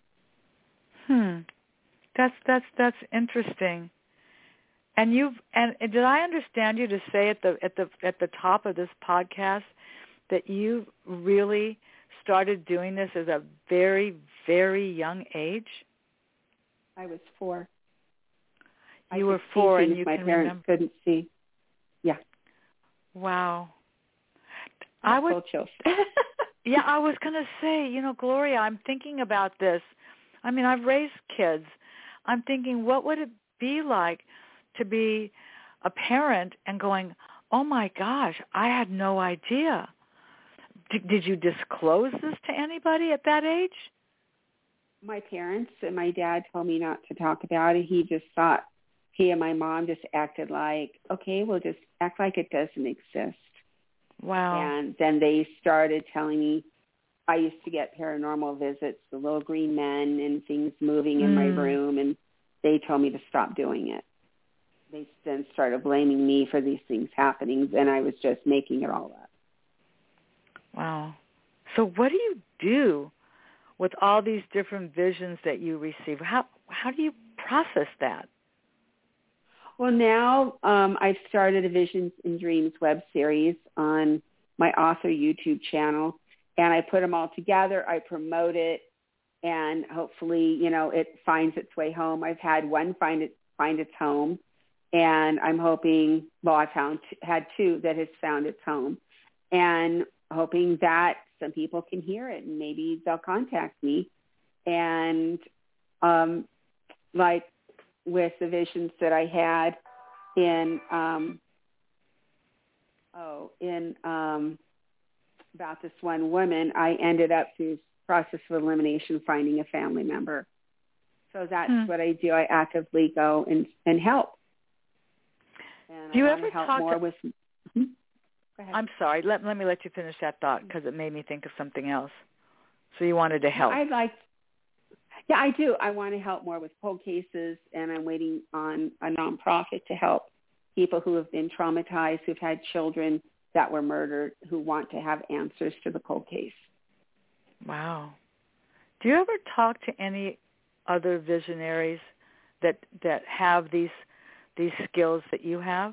That's interesting. And did I understand you to say at the top of this podcast that you really started doing this at a very, very young age? I was 4. You were 4 and you my can parents remember. Couldn't see. Yeah. Wow. I was chills. Yeah, I was going to say, Gloria, I'm thinking about this. I mean, I've raised kids. I'm thinking, what would it be like to be a parent and going, oh, my gosh, I had no idea. Did you disclose this to anybody at that age? My parents and my dad told me not to talk about it. He just thought, he and my mom just acted like, okay, we'll just act like it doesn't exist. Wow. And then they started telling me, I used to get paranormal visits, the little green men and things moving in my room, and they told me to stop doing it. They then started blaming me for these things happening, and I was just making it all up. Wow. So what do you do with all these different visions that you receive? How do you process that? Well, now I've started a Visions and Dreams web series on my author YouTube channel, and I put them all together. I promote it, and hopefully, it finds its way home. I've had one find its home, and I'm hoping, I've had 2 that has found its home, and hoping that some people can hear it, and maybe they'll contact me. And with the visions that I had in about this one woman, I ended up through process of elimination finding a family member. So that's what I do. I actively go and help. And do you I ever help talk more to, with? Go ahead. I'm sorry. Let me let you finish that thought because it made me think of something else. So you wanted to help. Yeah, I do. I want to help more with cold cases, and I'm waiting on a nonprofit to help people who have been traumatized, who've had children that were murdered, who want to have answers to the cold case. Wow. Do you ever talk to any other visionaries that have these skills that you have?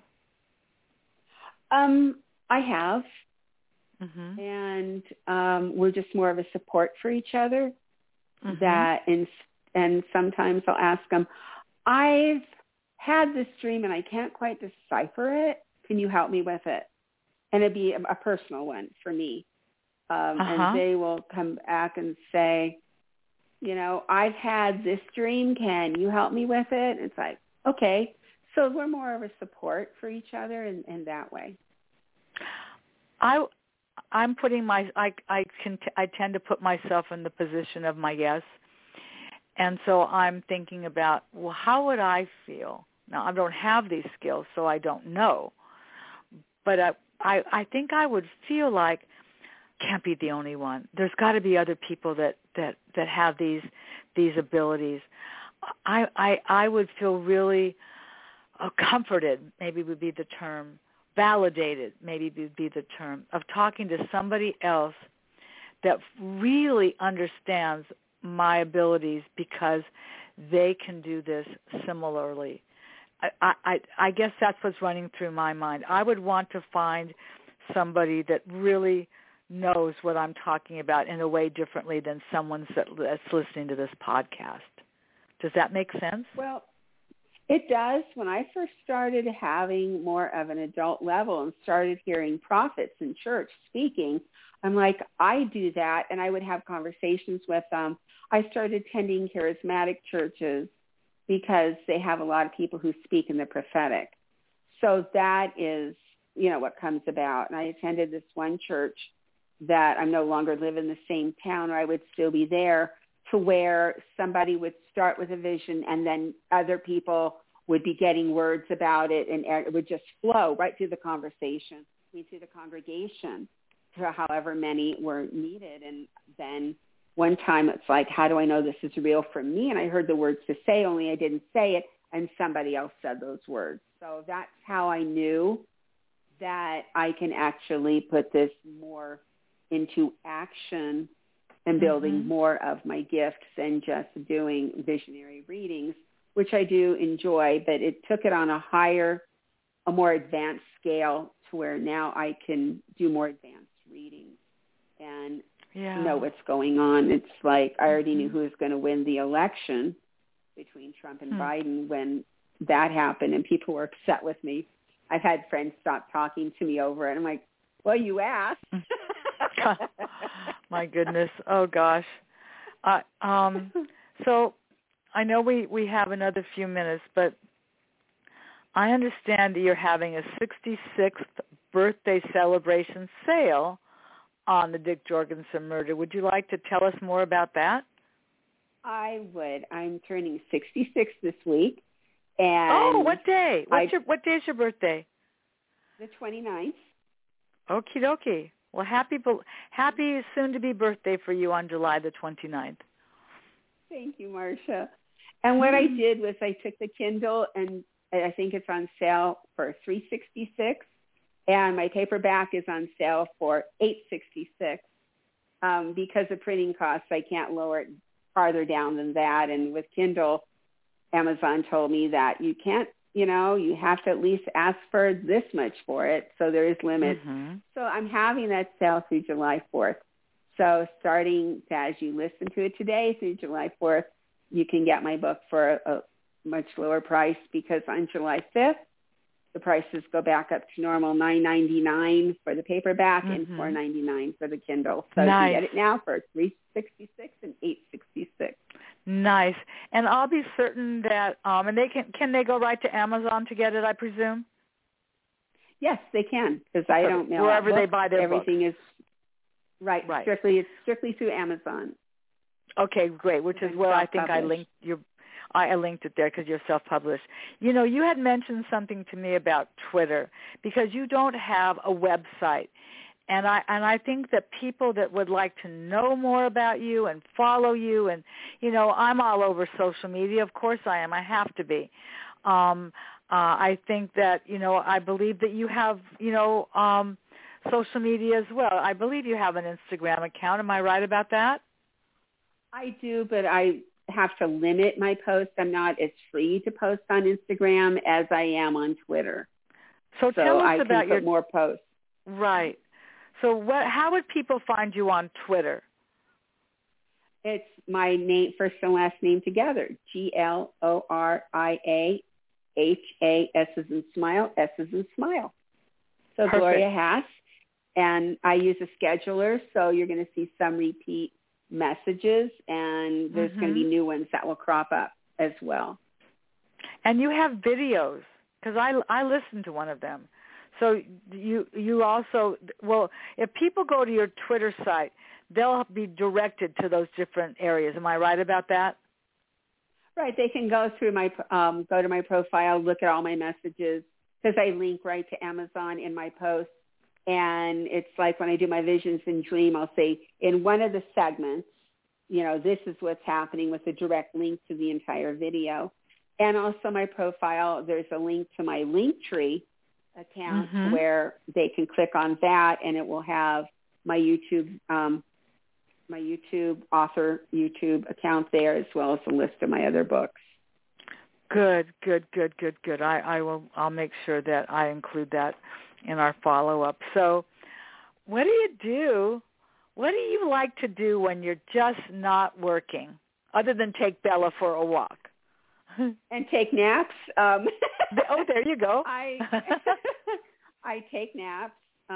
I have, and we're just more of a support for each other. That and sometimes I'll ask them, I've had this dream and I can't quite decipher it. Can you help me with it? And it'd be a personal one for me. And they will come back and say, I've had this dream. Can you help me with it? And it's like, okay. So we're more of a support for each other in that way. I'm putting I tend to put myself in the position of my guest. And so I'm thinking about, well, how would I feel? Now, I don't have these skills, so I don't know. But I think I would feel like, can't be the only one. There's got to be other people that have these abilities. I would feel really comforted, maybe would be the term, validated, maybe would be the term, of talking to somebody else that really understands my abilities because they can do this similarly. I guess that's what's running through my mind. I would want to find somebody that really knows what I'm talking about in a way differently than someone that's listening to this podcast. Does that make sense? Well, it does. When I first started having more of an adult level and started hearing prophets in church speaking, I'm like, I do that, and I would have conversations with them. I started attending charismatic churches because they have a lot of people who speak in the prophetic. So that is, what comes about. And I attended this one church that I no longer live in the same town, or I would still be there, to where somebody would start with a vision and then other people would be getting words about it, and it would just flow right through the conversation, through the congregation, to however many were needed. And then one time it's like, how do I know this is real for me? And I heard the words to say, only I didn't say it, and somebody else said those words. So that's how I knew that I can actually put this more into action and building more of my gifts than just doing visionary readings, which I do enjoy, but it took it on a more advanced scale to where now I can do more advanced readings and know what's going on. It's like I already knew who was going to win the election between Trump and Biden when that happened, and people were upset with me. I've had friends stop talking to me over it. I'm like, well, you asked. My goodness. Oh, gosh. So I know we have another few minutes, but I understand that you're having a 66th birthday celebration sale on the Dick Jorgensen murder. Would you like to tell us more about that? I would. I'm turning 66 this week. And what day? What day is your birthday? The 29th. Okie dokie. Well, happy soon-to-be birthday for you on July the 29th. Thank you, Marcia. And what I did was I took the Kindle, and I think it's on sale for $366, and my paperback is on sale for $866. Because of printing costs, I can't lower it farther down than that. And with Kindle, Amazon told me that you can't, you have to at least ask for this much for it. So there is limits. So I'm having that sale through July 4th. So starting as you listen to it today through July 4th, you can get my book for a much lower price, because on July 5th, the prices go back up to normal, $9.99 for the paperback and $4.99 for the Kindle. So you can get it now for $366 and $866. Nice. And I'll be certain that, and they can they go right to Amazon to get it, I presume? Yes, they can, because I don't know. Wherever they buy their everything books. is right. It's strictly through Amazon. Okay, great. Which is where I think I linked I linked it there because you're self-published. You know, you had mentioned something to me about Twitter because you don't have a website. And I think that people that would like to know more about you and follow you, and, you know, I'm all over social media. Of course I am. I have to be. I think that, you know, I believe that you have, you know, social media as well. I believe you have an Instagram account. Am I right about that? I do, but I have to limit my posts. I'm not as free to post on Instagram as I am on Twitter. So tell us about your more posts. Right. So how would people find you on Twitter? It's my name, first and last name together, GLORIAHAS as in smile, S as in smile. So Perfect. Gloria Hass, and I use a scheduler, so you're going to see some repeat messages, and there's going to be new ones that will crop up as well. And you have videos, because I listened to one of them. So you also, well, if people go to your Twitter site, they'll be directed to those different areas. Am I right about that? Right. They can go through my go to my profile, look at all my messages, because I link right to Amazon in my posts. And it's like when I do my Visions and Dream, I'll say in one of the segments, you know, this is what's happening with a direct link to the entire video. And also my profile, there's a link to my Linktree account where they can click on that, and it will have my YouTube author YouTube account there, as well as a list of my other books. Good. I'll make sure that I include that in our follow-up. So what do you do? What do you like to do when you're just not working, other than take Bella for a walk? And take naps. Oh, there you go. I take naps.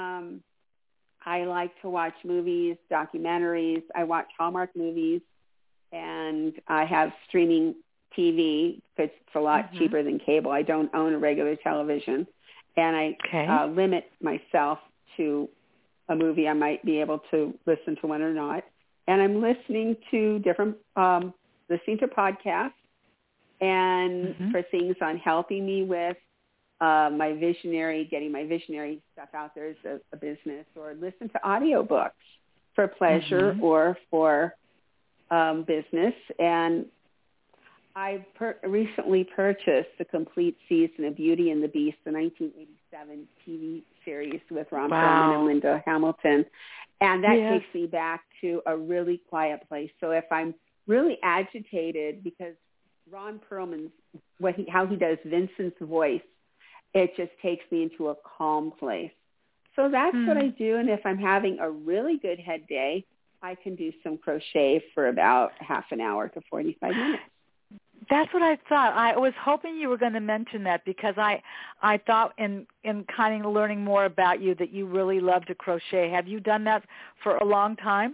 I like to watch movies, documentaries. I watch Hallmark movies, and I have streaming TV because it's a lot cheaper than cable. I don't own a regular television, and I limit myself to a movie. I might be able to listen to one or not, and I'm listening to listening to podcasts, and for things on helping me with getting my visionary stuff out there as a business, or listen to audiobooks for pleasure or for business. And I recently purchased the complete season of Beauty and the Beast, the 1987 TV series with Ron Perlman and Linda Hamilton. And that takes me back to a really quiet place. So if I'm really agitated, because Ron Perlman's, how he does Vincent's voice, it just takes me into a calm place. So that's what I do. And if I'm having a really good head day, I can do some crochet for about half an hour to 45 minutes. That's what I thought. I was hoping you were going to mention that, because I thought in kind of learning more about you that you really love to crochet. Have you done that for a long time?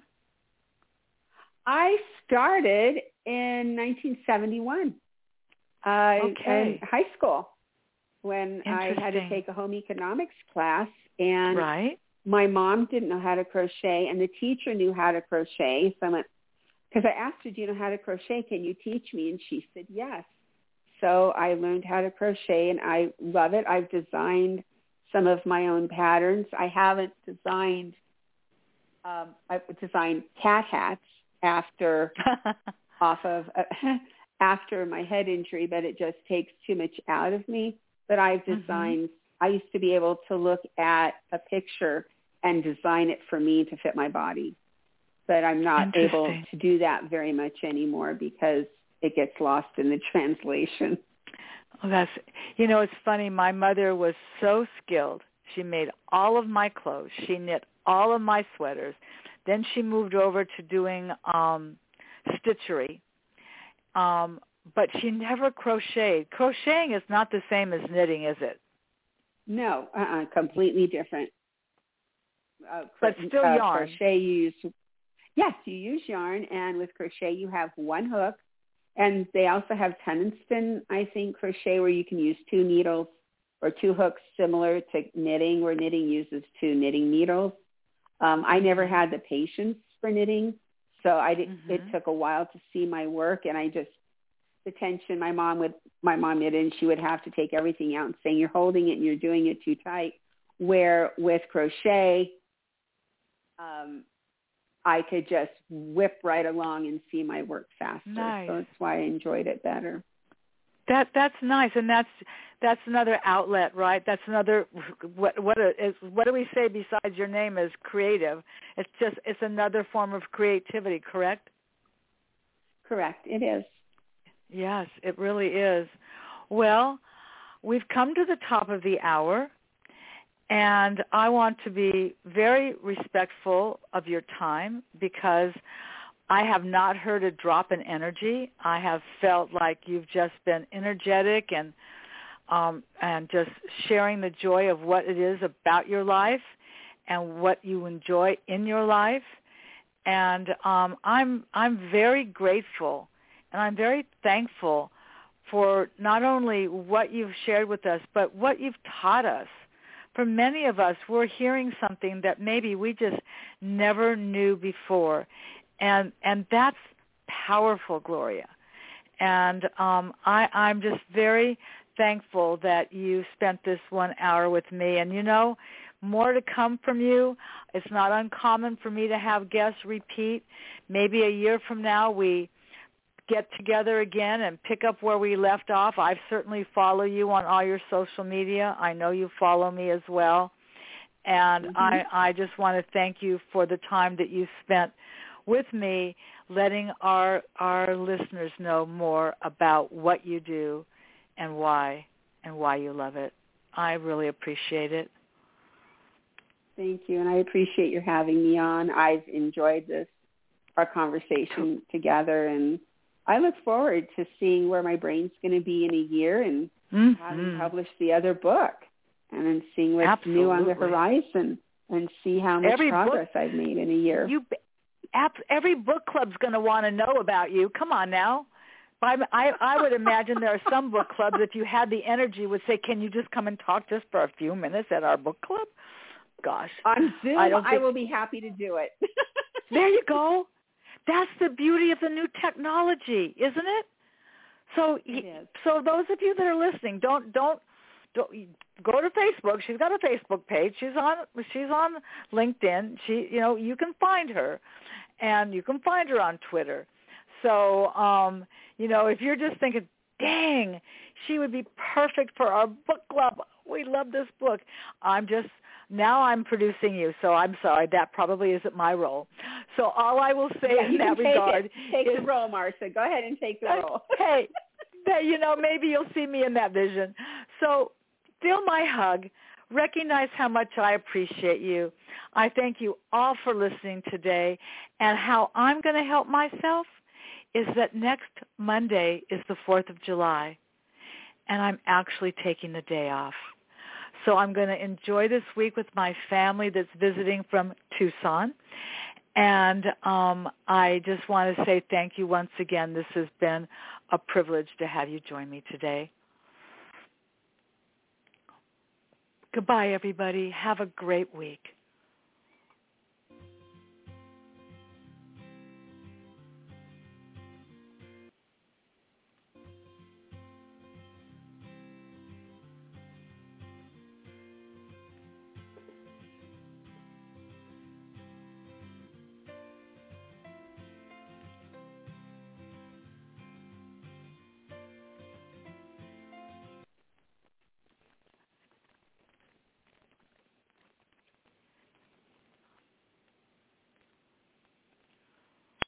I started in 1971 in high school, when I had to take a home economics class, and my mom didn't know how to crochet, and the teacher knew how to crochet. So I went, because I asked her, do you know how to crochet? Can you teach me? And she said, yes. So I learned how to crochet, and I love it. I've designed some of my own patterns. I haven't designed, I've designed cat hats after my head injury, but it just takes too much out of me. But I've designed, I used to be able to look at a picture and design it for me to fit my body. But I'm not able to do that very much anymore because it gets lost in the translation. Well, it's funny. My mother was so skilled. She made all of my clothes. She knit all of my sweaters. Then she moved over to doing stitchery. But she never crocheted. Crocheting is not the same as knitting, is it? No, completely different. But still yarn. Crochet, you use yarn, and with crochet you have one hook, And they also have tension, I think, crochet, where you can use 2 needles or 2 hooks, similar to knitting, where knitting uses 2 knitting needles. I never had the patience for knitting, so it took a while to see my work, and the tension, my mom knitted, and she would have to take everything out and saying, you're holding it and you're doing it too tight. Where with crochet, I could just whip right along and see my work faster. Nice. So that's why I enjoyed it better. That's nice, and that's another outlet, right? That's another what do we say besides your name is creative? It's another form of creativity, correct? Correct, it is. Yes, it really is. Well, we've come to the top of the hour, and I want to be very respectful of your time because I have not heard a drop in energy. I have felt like you've just been energetic and just sharing the joy of what it is about your life and what you enjoy in your life. And I'm very grateful and I'm very thankful for not only what you've shared with us, but what you've taught us. For many of us, we're hearing something that maybe we just never knew before. And that's powerful, Gloria. And I'm just very thankful that you spent this 1 hour with me. And, more to come from you. It's not uncommon for me to have guests repeat. Maybe a year from now we get together again and pick up where we left off. I certainly follow you on all your social media. I know you follow me as well. And I just want to thank you for the time that you spent with me, letting our listeners know more about what you do and why you love it. I really appreciate it. Thank you, and I appreciate your having me on. I've enjoyed our conversation together, and I look forward to seeing where my brain's going to be in a year and having published the other book, and then seeing what's new on the horizon and see how much progress I've made in a year. Every book club's going to want to know about you. Come on now. I would imagine there are some book clubs, if you had the energy, would say, can you just come and talk just for a few minutes at our book club? Gosh. On Zoom, I will be happy to do it. There you go. That's the beauty of the new technology, isn't it? So, so those of you that are listening, don't go to Facebook. She's got a Facebook page. She's on LinkedIn. You can find her, and you can find her on Twitter. So, if you're just thinking, dang, she would be perfect for our book club. We love this book. Now I'm producing you, so I'm sorry. That probably isn't my role. So all I will say in that regard take the role, Marcia. Go ahead and take the role. Hey, maybe you'll see me in that vision. So feel my hug. Recognize how much I appreciate you. I thank you all for listening today. And how I'm going to help myself is that next Monday is the 4th of July, and I'm actually taking the day off. So I'm going to enjoy this week with my family that's visiting from Tucson. And I just want to say thank you once again. This has been a privilege to have you join me today. Goodbye, everybody. Have a great week.